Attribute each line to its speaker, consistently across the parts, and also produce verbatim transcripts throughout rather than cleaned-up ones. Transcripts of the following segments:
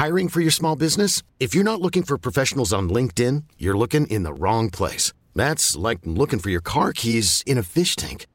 Speaker 1: Hiring for your small business? If you're not looking for professionals on LinkedIn, you're looking in the wrong place. That's like looking for your car keys in a fish tank.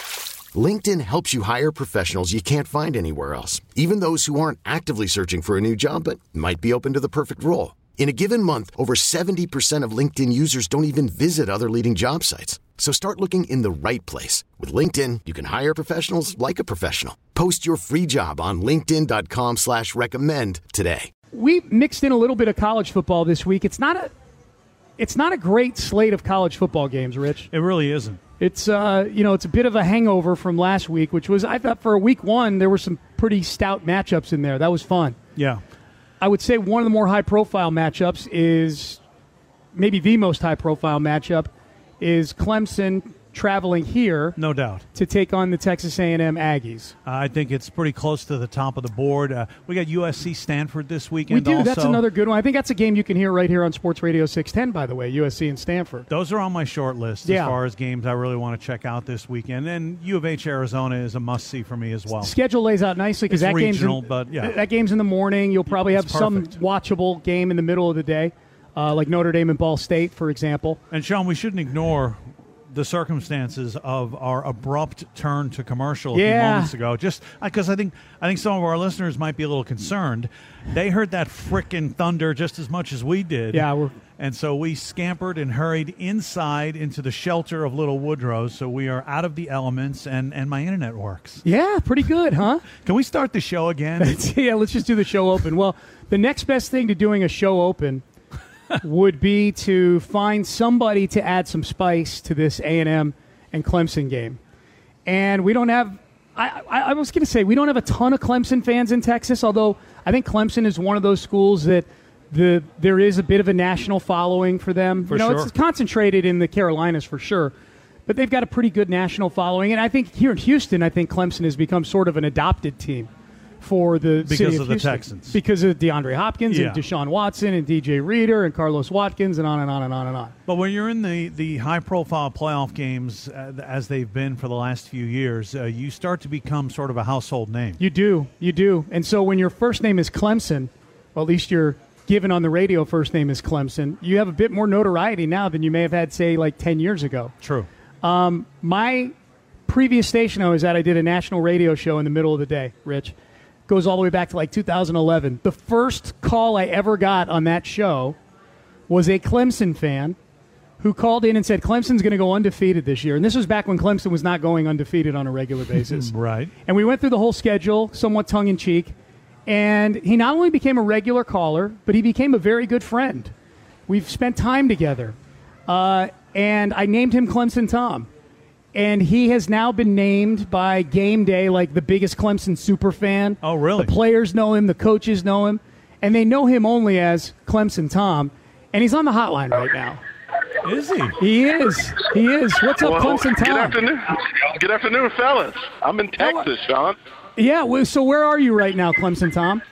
Speaker 1: LinkedIn helps you hire professionals you can't find anywhere else, even those who aren't actively searching for a new job but might be open to the perfect role. In a given month, over seventy percent of LinkedIn users don't even visit other leading job sites. So start looking in the right place. With LinkedIn, you can hire professionals like a professional. Post your free job on linkedin.com slash recommend today.
Speaker 2: We mixed in a little bit of college football this week. It's not a it's not a great slate of college football games, Rich.
Speaker 3: It really isn't.
Speaker 2: It's uh, you know, it's a bit of a hangover from last week, which was, I thought for a week one, there were some pretty stout matchups in there. That was fun.
Speaker 3: Yeah.
Speaker 2: I would say one of the more high-profile matchups is, maybe the most high-profile matchup, is Clemson traveling here.
Speaker 3: No doubt.
Speaker 2: To take on the Texas A and M Aggies.
Speaker 3: Uh, I think it's pretty close to the top of the board. Uh, we got U S C Stanford this weekend.
Speaker 2: We do.
Speaker 3: Also.
Speaker 2: That's another good one. I think that's a game you can hear right here on Sports Radio six ten, by the way, U S C and Stanford.
Speaker 3: Those are on my short list
Speaker 2: yeah.
Speaker 3: as far as games I really want to check out this weekend. And U of H Arizona is a must-see for me as well.
Speaker 2: The schedule lays out nicely because that,
Speaker 3: regional,
Speaker 2: game's in,
Speaker 3: but, yeah.
Speaker 2: that game's in the morning. You'll probably
Speaker 3: it's
Speaker 2: have
Speaker 3: perfect.
Speaker 2: some watchable game in the middle of the day, uh, like Notre Dame and Ball State, for example.
Speaker 3: And, Sean, we shouldn't ignore the circumstances of our abrupt turn to commercial a
Speaker 2: yeah.
Speaker 3: few moments ago. Just because I think I think some of our listeners might be a little concerned. They heard that frickin' thunder just as much as we did.
Speaker 2: Yeah, we're
Speaker 3: and so we scampered and hurried inside into the shelter of Little Woodrow, so we are out of the elements, and, and my internet works.
Speaker 2: Yeah, pretty good, huh?
Speaker 3: Can we start the show again?
Speaker 2: Yeah, let's just do the show open. Well, the next best thing to doing a show open would be to find somebody to add some spice to this A and M and Clemson game. And we don't have I, I, I was going to say, we don't have a ton of Clemson fans in Texas, although I think Clemson is one of those schools that the there is a bit of a national following for them.
Speaker 3: For
Speaker 2: you know,
Speaker 3: sure.
Speaker 2: It's concentrated in the Carolinas for sure, but they've got a pretty good national following. And I think here in Houston, I think Clemson has become sort of an adopted team for the
Speaker 3: because
Speaker 2: city
Speaker 3: of,
Speaker 2: of
Speaker 3: the
Speaker 2: Houston.
Speaker 3: Texans.
Speaker 2: Because of DeAndre Hopkins
Speaker 3: Yeah.
Speaker 2: and Deshaun Watson and D J Reader and Carlos Watkins and on and on and on and on.
Speaker 3: But when you're in the, the high-profile playoff games, uh, as they've been for the last few years, uh, you start to become sort of a household name.
Speaker 2: You do. You do. And so when your first name is Clemson, well, at least you're given on the radio first name is Clemson, you have a bit more notoriety now than you may have had, say, like ten years ago.
Speaker 3: True.
Speaker 2: Um, my previous station I was at, I did a national radio show in the middle of the day, Rich. Goes all the way back to like two thousand eleven. The first call I ever got on that show was a Clemson fan who called in and said, Clemson's going to go undefeated this year. And this was back when Clemson was not going undefeated on a regular basis.
Speaker 3: Right.
Speaker 2: And we went through the whole schedule, somewhat tongue-in-cheek. And he not only became a regular caller, but he became a very good friend. We've spent time together. Uh, and I named him Clemson Tom. And he has now been named by Game Day like the biggest Clemson super fan.
Speaker 3: Oh, really?
Speaker 2: The players know him. The coaches know him. And they know him only as Clemson Tom. And he's on the hotline right now.
Speaker 3: Is he?
Speaker 2: He is. He is. What's up,
Speaker 4: well,
Speaker 2: Clemson Tom?
Speaker 4: Good afternoon. Good afternoon, fellas. I'm in Texas, Sean.
Speaker 2: Yeah, well, so where are you right now, Clemson Tom?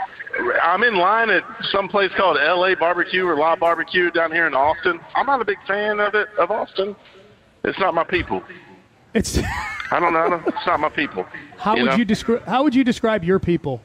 Speaker 4: I'm in line at some place called L A Barbecue or La Barbecue down here in Austin. I'm not a big fan of it, of Austin. It's not my people.
Speaker 2: It's.
Speaker 4: I don't know. It's not my people.
Speaker 2: How
Speaker 4: you
Speaker 2: would
Speaker 4: know?
Speaker 2: you describe? How would you describe your people?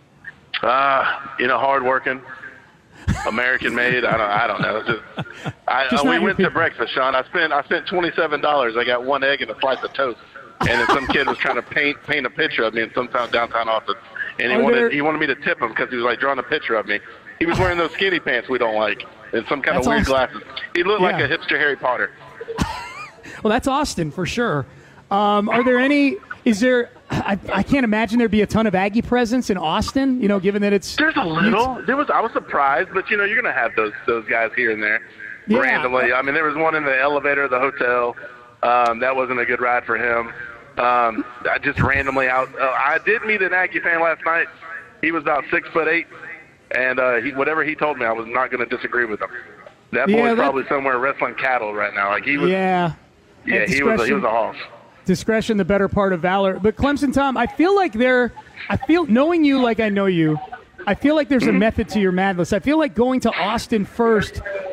Speaker 4: Uh, you know, hardworking, American made. I don't. I don't know. It's just, I,
Speaker 2: Just
Speaker 4: uh,
Speaker 2: not
Speaker 4: we
Speaker 2: your
Speaker 4: went to
Speaker 2: people.
Speaker 4: breakfast, Sean. I spent. I spent twenty-seven dollars. I got one egg and a slice of toast. And then some kid was trying to paint paint a picture of me in some town downtown Austin, and he
Speaker 2: Are
Speaker 4: wanted
Speaker 2: there-
Speaker 4: he wanted me to tip him because he was like drawing a picture of me. He was wearing those skinny pants we don't like and some kind
Speaker 2: That's
Speaker 4: of weird
Speaker 2: awesome.
Speaker 4: glasses. He looked like
Speaker 2: Yeah.
Speaker 4: a hipster Harry Potter.
Speaker 2: Well, that's Austin for sure. Um, are there any? Is there? I, I can't imagine there'd be a ton of Aggie presence in Austin. You know, given that it's
Speaker 4: There's a little. There was. I was surprised, but you know, you're gonna have those those guys here and there,
Speaker 2: Yeah.
Speaker 4: randomly. I mean, there was one in the elevator of the hotel. Um, that wasn't a good ride for him. Um, I just randomly out. Uh, I did meet an Aggie fan last night. He was about six foot eight, and uh, he, whatever he told me, I was not going to disagree with him. That
Speaker 2: Yeah,
Speaker 4: boy's
Speaker 2: that-
Speaker 4: probably somewhere wrestling cattle right now. Like he was.
Speaker 2: Yeah.
Speaker 4: Yeah,
Speaker 2: And
Speaker 4: he was. A, he
Speaker 2: discretion-
Speaker 4: was a hoss.
Speaker 2: Discretion, the better part of valor. But Clemson Tom, I feel like there. I feel knowing you like I know you. I feel like there's a method to your madness. I feel like going to Austin first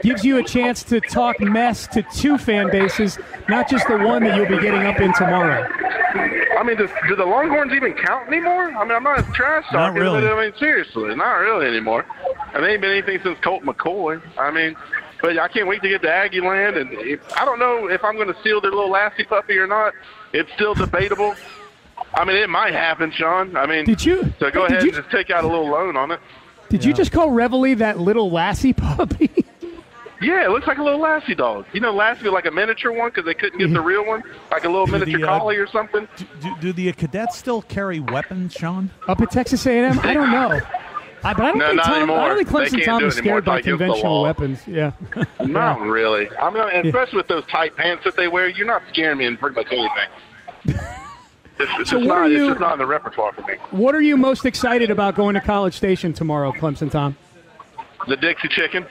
Speaker 2: gives you a chance to talk mess to two fan bases, not just the one that you'll be getting up in tomorrow.
Speaker 4: I mean, does, do the Longhorns even count anymore? I mean, I'm not trash talking,
Speaker 3: really.
Speaker 4: but I mean, seriously, not really anymore. I mean, ain't been anything since Colt McCoy. I mean, but I can't wait to get to Aggie Land, and if, I don't know if I'm going to steal their little Lassie puppy or not. It's still debatable. I mean, it might happen, Sean. I mean,
Speaker 2: did you?
Speaker 4: So go
Speaker 2: did
Speaker 4: ahead
Speaker 2: you,
Speaker 4: and just take out a little loan on it.
Speaker 2: Did
Speaker 3: yeah.
Speaker 2: you just call Reveille that little Lassie puppy?
Speaker 4: Yeah, it looks like a little Lassie dog. You know, Lassie like a miniature one because they couldn't get the real one, like a little
Speaker 3: Do
Speaker 4: miniature
Speaker 3: the, uh,
Speaker 4: collie or something.
Speaker 3: Do, do, do the cadets still carry weapons, Sean?
Speaker 2: Up at Texas A and M? I don't know. I, but I don't
Speaker 4: No,
Speaker 2: think
Speaker 4: not
Speaker 2: Tom,
Speaker 4: anymore.
Speaker 2: I don't think
Speaker 4: They
Speaker 2: Clemson
Speaker 4: can't
Speaker 2: Tom
Speaker 4: do
Speaker 2: is
Speaker 4: it anymore.
Speaker 2: scared by
Speaker 4: It's against the
Speaker 2: conventional
Speaker 4: law.
Speaker 2: weapons. Yeah.
Speaker 4: Not really. I mean, especially with those tight pants that they wear, you're not scaring me in pretty much anything. It's, it's,
Speaker 2: So
Speaker 4: just
Speaker 2: what
Speaker 4: not,
Speaker 2: are you-
Speaker 4: it's just not in the repertoire for me.
Speaker 2: What are you most excited about going to College Station tomorrow, Clemson Tom?
Speaker 4: The Dixie Chicken.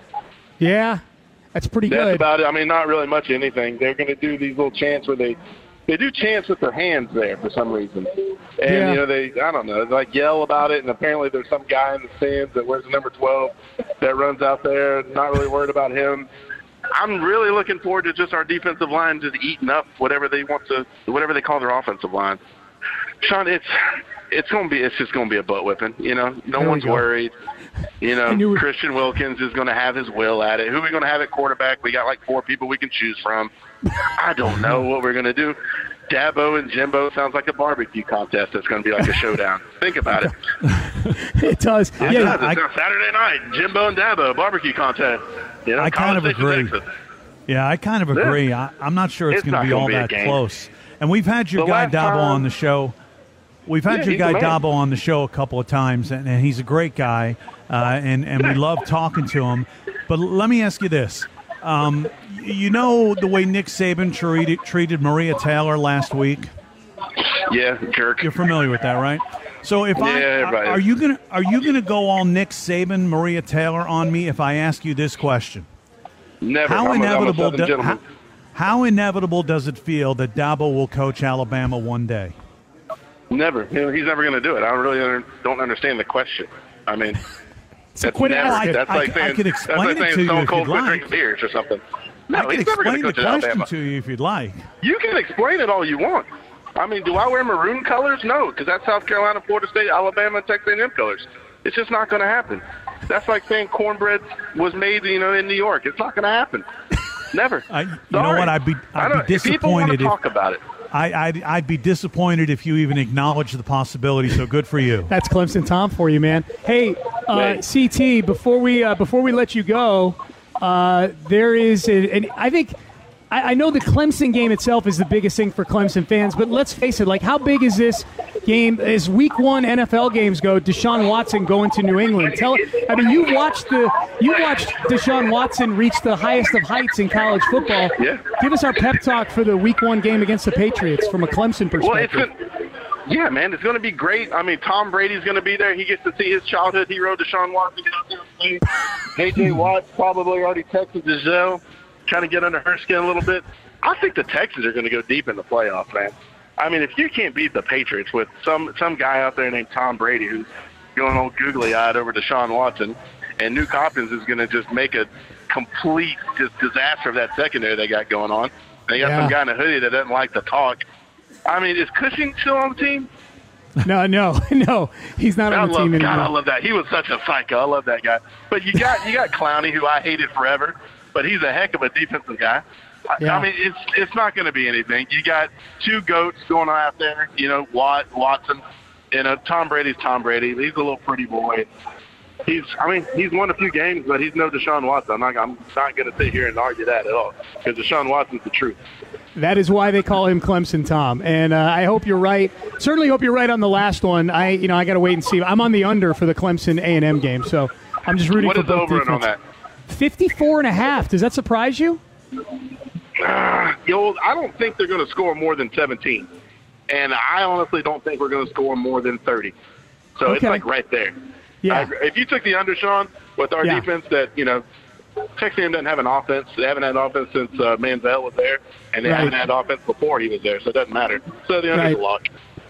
Speaker 2: Yeah, that's pretty
Speaker 4: That's
Speaker 2: good.
Speaker 4: about it. I mean, not really much anything. They're going to do these little chants where they they do chants with their hands there for some reason, and
Speaker 2: Yeah.
Speaker 4: you know they I don't know they like yell about it. And apparently there's some guy in the stands that wears the number twelve that runs out there. Not really worried about him. I'm really looking forward to just our defensive line just eating up whatever they want to, whatever they call their offensive line. Sean, it's it's going to be it's just going to be a butt whipping. You know, no
Speaker 2: There we
Speaker 4: one's
Speaker 2: go.
Speaker 4: worried. You
Speaker 2: I knew
Speaker 4: know,
Speaker 2: it-
Speaker 4: Christian Wilkins is going to have his will at it. Who are we going to have at quarterback? We got like four people we can choose from. I don't know what we're going to do. Dabo and Jimbo sounds like a barbecue contest. That's going to be like a showdown. Think about it.
Speaker 2: It does.
Speaker 4: It
Speaker 2: Yeah,
Speaker 4: does.
Speaker 3: I-
Speaker 4: It's on Saturday night, Jimbo and Dabo barbecue contest. You know,
Speaker 3: I kind
Speaker 4: College
Speaker 3: of
Speaker 4: Station,
Speaker 3: agree.
Speaker 4: Texas.
Speaker 3: Yeah, I kind of agree. I, I'm not sure it's,
Speaker 4: It's
Speaker 3: going
Speaker 4: not
Speaker 3: to be
Speaker 4: gonna
Speaker 3: all
Speaker 4: be a
Speaker 3: that
Speaker 4: game.
Speaker 3: close. And we've had your
Speaker 4: The
Speaker 3: guy
Speaker 4: last
Speaker 3: Dabo
Speaker 4: time-
Speaker 3: on the show. We've had
Speaker 4: Yeah,
Speaker 3: your
Speaker 4: he's
Speaker 3: guy
Speaker 4: the man.
Speaker 3: Dabo on the show a couple of times, and, and he's a great guy, uh, and, and we love talking to him. But let me ask you this. Um, you know the way Nick Saban treated, treated Maria Taylor last week?
Speaker 4: Yeah, jerk.
Speaker 3: You're familiar with that, right? So if I
Speaker 4: Yeah, everybody
Speaker 3: are
Speaker 4: is.
Speaker 3: you gonna are you gonna go all Nick Saban, Maria Taylor on me if I ask you this question?
Speaker 4: Never.
Speaker 3: How
Speaker 4: I'm a- I'm a
Speaker 3: inevitable
Speaker 4: Southern
Speaker 3: do,
Speaker 4: gentleman.
Speaker 3: how, how inevitable does it feel that Dabo will coach Alabama one day?
Speaker 4: Never. You know, he's never going to do it. I don't really under, don't understand the question. I mean,
Speaker 2: so
Speaker 4: that's
Speaker 2: quit
Speaker 4: never.
Speaker 2: asking.
Speaker 4: That's
Speaker 3: I-
Speaker 4: like
Speaker 3: I
Speaker 4: saying,
Speaker 3: could
Speaker 4: that's
Speaker 3: explain
Speaker 4: like
Speaker 3: it
Speaker 4: saying
Speaker 3: to you
Speaker 4: Stone
Speaker 3: if
Speaker 4: Cold
Speaker 3: you'd
Speaker 4: quit
Speaker 3: like.
Speaker 4: drinking beers or something. No,
Speaker 3: I can
Speaker 4: he's never
Speaker 3: explain
Speaker 4: going
Speaker 3: the
Speaker 4: to coach at
Speaker 3: question
Speaker 4: Alabama.
Speaker 3: to you if you'd like.
Speaker 4: You can explain it all you want. I mean, do I wear maroon colors? No, because that's South Carolina, Florida State, Alabama, and Texas A and M colors. It's just not going to happen. That's like saying cornbread was made, you know, in New York. It's not going to happen. Never.
Speaker 3: I, you know
Speaker 4: Sorry.
Speaker 3: what? I'd be
Speaker 4: I
Speaker 3: I'd
Speaker 4: don't-
Speaker 3: be
Speaker 4: if people want to
Speaker 3: disappointed if
Speaker 4: talk about it.
Speaker 3: I, I'd, I'd be disappointed if you even acknowledge the possibility. So good for you.
Speaker 2: That's Clemson Tom for you, man. Hey, uh,
Speaker 4: Hey.
Speaker 2: C T, before we uh, before we let you go, uh, there is, a, and I think I, I know the Clemson game itself is the biggest thing for Clemson fans, but let's face it, like how big is this game? As Week One N F L games go, Deshaun Watson going to New England. Tell, I mean, you watched the you watched Deshaun Watson reach the highest of heights in college football.
Speaker 4: Yeah.
Speaker 2: Give us our pep talk for the Week One game against the Patriots from a Clemson
Speaker 4: Well, it's
Speaker 2: perspective.
Speaker 4: gonna, yeah, man, it's going to be great. I mean, Tom Brady's going to be there. He gets to see his childhood hero, Deshaun Watson. A J Watt probably already texted Giselle, trying to get under her skin a little bit. I think the Texans are going to go deep in the playoffs, man. I mean, if you can't beat the Patriots with some some guy out there named Tom Brady who's going all googly-eyed over Deshaun Watson, and Nuke Hopkins is going to just make a complete just disaster of that secondary they got going on. They got
Speaker 2: Yeah.
Speaker 4: some guy in a hoodie that doesn't like to talk. I mean, is Cushing still on the team?
Speaker 2: No, no, no. He's not
Speaker 4: I
Speaker 2: on the
Speaker 4: love,
Speaker 2: team
Speaker 4: God, I
Speaker 2: anymore.
Speaker 4: love that. He was such a psycho. I love that guy. But you got you got Clowney, who I hated forever, but he's a heck of a defensive guy. I,
Speaker 2: Yeah.
Speaker 4: I mean, it's it's not going to be anything. You got two goats going on out there. You know, Watt, Watson. You know, Tom Brady's Tom Brady. He's a little pretty boy. He's, I mean, he's won a few games, but he's no Deshaun Watson. I'm not, I'm not going to sit here and argue that at all, because Deshaun Watson's the truth.
Speaker 2: That is why they call him Clemson Tom. And uh, I hope you're right. Certainly hope you're right on the last one. I, you know, I got to wait and see. I'm on the under for the Clemson A and M game, so I'm just rooting
Speaker 4: What
Speaker 2: for
Speaker 4: is the
Speaker 2: both
Speaker 4: over and on
Speaker 2: defenses.
Speaker 4: that?
Speaker 2: fifty-four and a half. Does that surprise you?
Speaker 4: Uh, yo, I don't think they're going to score more than seventeen, and I honestly don't think we're going to score more than thirty. So it's
Speaker 2: Okay.
Speaker 4: like right there.
Speaker 2: Yeah.
Speaker 4: I, if you took the under, Sean, with our
Speaker 2: Yeah.
Speaker 4: defense, that you know, Texas A and M doesn't have an offense. They haven't had offense since uh, Manziel was there, and they
Speaker 2: Right.
Speaker 4: haven't had offense before he was there, so it doesn't matter. So the under's
Speaker 2: Right.
Speaker 4: a lock.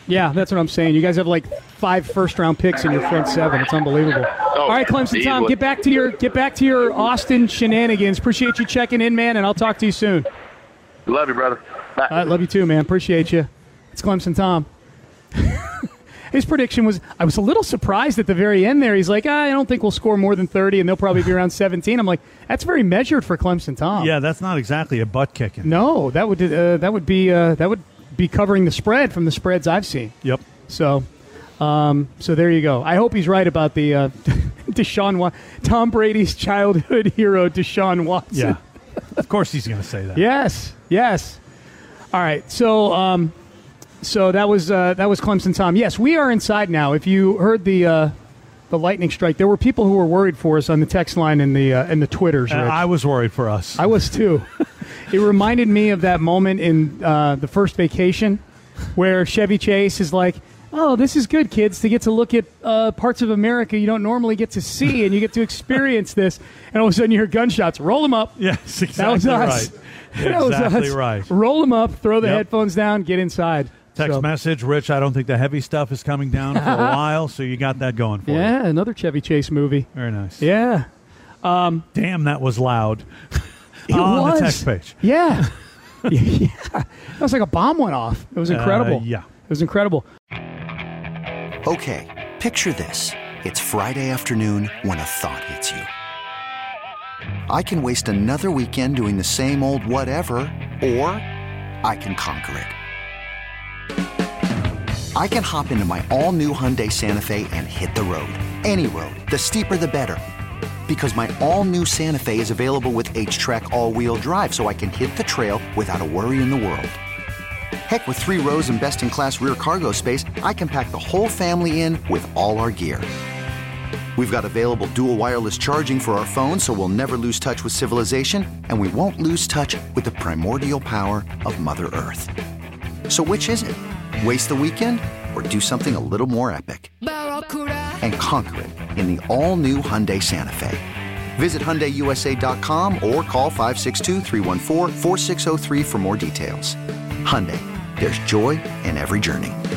Speaker 2: Yeah, that's what I'm saying. You guys have like five first-round picks in your front seven. It's unbelievable.
Speaker 4: Oh,
Speaker 2: All right, Clemson Tom,
Speaker 4: easily.
Speaker 2: get back to your get back to your Austin shenanigans. Appreciate you checking in, man, and I'll talk to you soon.
Speaker 4: Love you, brother. Bye.
Speaker 2: All right, love you too, man. Appreciate you. It's Clemson Tom. His prediction was, I was a little surprised at the very end there. He's like, ah, I don't think we'll score more than thirty, and they'll probably be around seventeen. I'm like, that's very measured for Clemson Tom.
Speaker 3: Yeah, that's not exactly a butt kicking.
Speaker 2: No, that would uh, that would be uh, that would be covering the spread from the spreads I've seen.
Speaker 3: Yep.
Speaker 2: So, um, so there you go. I hope he's right about the uh, Deshaun Wa- Tom Brady's childhood hero, Deshaun Watson.
Speaker 3: Yeah. Of course he's going to say that.
Speaker 2: Yes. Yes. All right. So, um, so that was uh, that was Clemson Tom. Yes, we are inside now. If you heard the uh, the lightning strike, there were people who were worried for us on the text line and the uh, and the Twitters.
Speaker 3: And
Speaker 2: Rich.
Speaker 3: I was worried for us.
Speaker 2: I was too. It reminded me of that moment in uh, The First Vacation where Chevy Chase is like, oh, this is good, kids, to get to look at uh, parts of America you don't normally get to see, and you get to experience this. And all of a sudden you hear gunshots. Roll them up.
Speaker 3: Yes, exactly
Speaker 2: That was us.
Speaker 3: right.
Speaker 2: That was
Speaker 3: Exactly
Speaker 2: us.
Speaker 3: right.
Speaker 2: Roll them up, throw the
Speaker 3: Yep.
Speaker 2: headphones down, get inside.
Speaker 3: Text
Speaker 2: So-
Speaker 3: message, Rich, I don't think the heavy stuff is coming down for a while, so you got that going for you.
Speaker 2: Yeah, another Chevy Chase movie.
Speaker 3: Very nice.
Speaker 2: Yeah.
Speaker 3: Damn, that was loud.
Speaker 2: It
Speaker 3: On
Speaker 2: was.
Speaker 3: the text page.
Speaker 2: Yeah. yeah. That was like a bomb went off. It was incredible.
Speaker 3: Uh, yeah.
Speaker 2: It was incredible.
Speaker 5: Okay, picture this. It's Friday afternoon when a thought hits you. I can waste another weekend doing the same old whatever, or I can conquer it. I can hop into my all-new Hyundai Santa Fe and hit the road. Any road. The steeper, the better. Because my all-new Santa Fe is available with H-Track all-wheel drive, so I can hit the trail without a worry in the world. Heck, with three rows and best-in-class rear cargo space, I can pack the whole family in with all our gear. We've got available dual wireless charging for our phones, so we'll never lose touch with civilization, and we won't lose touch with the primordial power of Mother Earth. So which is it? Waste the weekend or do something a little more epic? And conquer it in the all-new Hyundai Santa Fe. Visit Hyundai U S A dot com or call five six two, three one four, four six zero three for more details. Hyundai, there's joy in every journey.